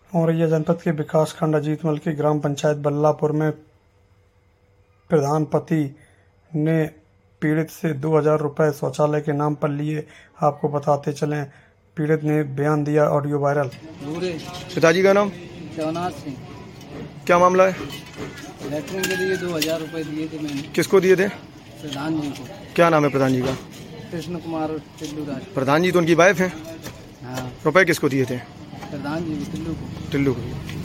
औरैया जनपद के विकासखंड अजीतमल की ग्राम पंचायत बल्लापुर में प्रधान पति ने पीड़ित से 2000 रुपये शौचालय के नाम पर लिए। आपको बताते चलें, पीड़ित ने बयान दिया, ऑडियो वायरल। पिताजी का नाम देवनाथ सिंह। क्या मामला है? लेटरिन के लिए 2000 रुपये दिए थे मैंने। किसको दिए थे? प्रधान जी को। क्या नाम है प्रधान जी का? कृष्ण कुमार टिल्लू राज। प्रधान जी तो उनकी वाइफ हैं। हाँ, रुपए किसको दिए थे? प्रधान जी को, टिल्लू को। टिल्लू को।